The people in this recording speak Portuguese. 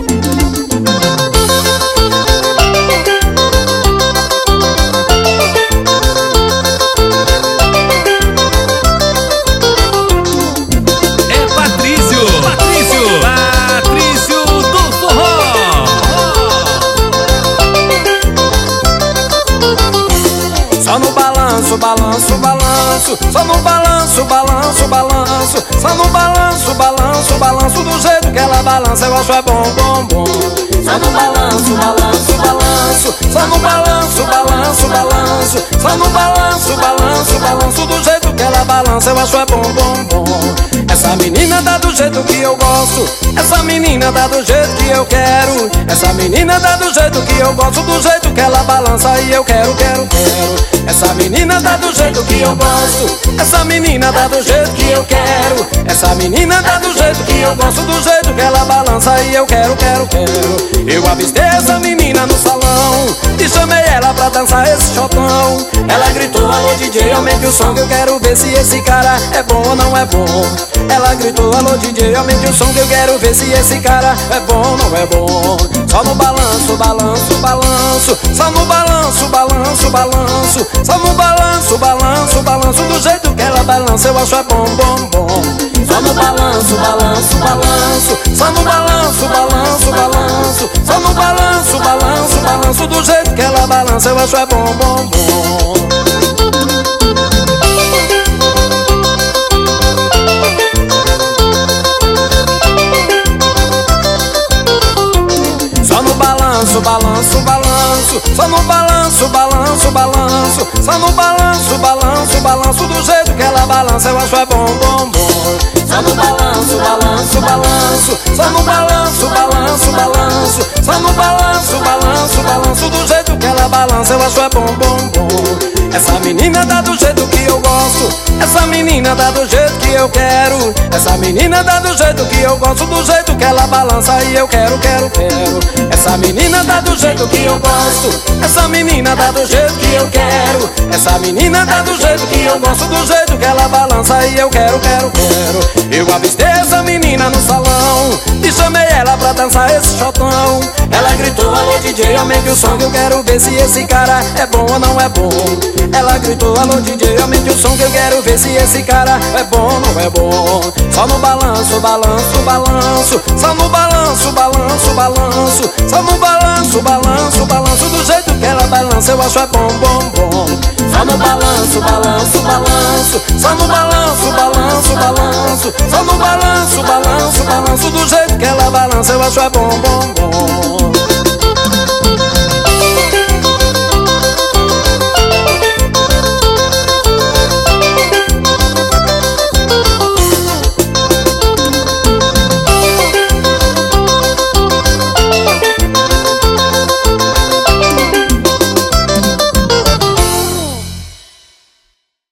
Só no balanço, balanço, balanço. Só no balanço, balanço, balanço. Só no balanço, balanço, balanço. Do jeito que ela balança eu acho é bom, bom, bom. Só no balanço, balanço, balanço. Só no balanço, balanço, balanço. Só no balanço, balanço, balanço. Do jeito que ela balança eu acho é bom, bom, bom. Essa menina dá do jeito que eu gosto. Essa menina dá do jeito que eu quero. Essa menina dá do jeito que eu gosto. Do jeito que ela balança e eu quero, quero, quero. Essa menina dá do jeito que eu gosto. Essa menina dá do jeito que eu quero. Essa menina dá do jeito que eu gosto. Do jeito que ela balança e eu quero, quero, quero. Eu avistei essa menina no salão e chamei ela pra dançar esse chotão. Ela gritou: alô DJ, aumente o som que eu quero ver se esse cara é bom ou não é bom. Ela gritou: alô DJ, aumente o som que eu quero ver se esse cara é bom ou não é bom. Só no balanço, balanço, balanço. Só no balanço, balanço, balanço. Só no balanço, balanço, balanço. Do jeito que ela balança eu acho é bom, bom, bom. Só no balanço, balanço, balanço. Só no balanço, balanço, balanço. Só no balanço, balanço, balanço. Do jeito que ela balança eu acho é bom, bom, bom. Só no balanço, balanço, balanço. Só no balanço, balanço, balanço. Só no balanço, balanço, balanço. Do jeito que ela balança eu acho é bom, bom, bom. Só no balanço, balanço, balanço. Só no balanço, balanço, balanço. Só no balanço, balanço, balanço. Do jeito que ela balança eu acho é bom, bom, bom. Essa menina dá do jeito que eu gosto. Essa menina dá do jeito que eu quero. Essa menina dá do jeito que eu gosto. Do jeito que ela balança e eu quero, quero, quero. Essa menina dá do jeito que eu gosto. Essa menina dá do jeito que eu quero. Essa menina dá do jeito que eu gosto. Do jeito que ela balança e eu quero, quero, quero. Eu avistei essa menina no salão e chamei ela pra dançar esse chotão. Ela gritou: alô DJ, aumente o som que eu quero ver se esse cara é bom ou não é bom. Ela gritou: alô DJ, aumente o som que eu quero ver se esse cara é bom ou não é bom. Só no balanço, balanço, balanço. Só no balanço, balanço, balanço. Só no balanço, balanço, balanço. Do jeito que ela balança eu acho é bom, bom, bom. Só no balanço, balanço, balanço. Só no balanço, balanço, balanço. Só no balanço, balanço, balanço. Do jeito que ela balança eu acho é bom, bom, bom.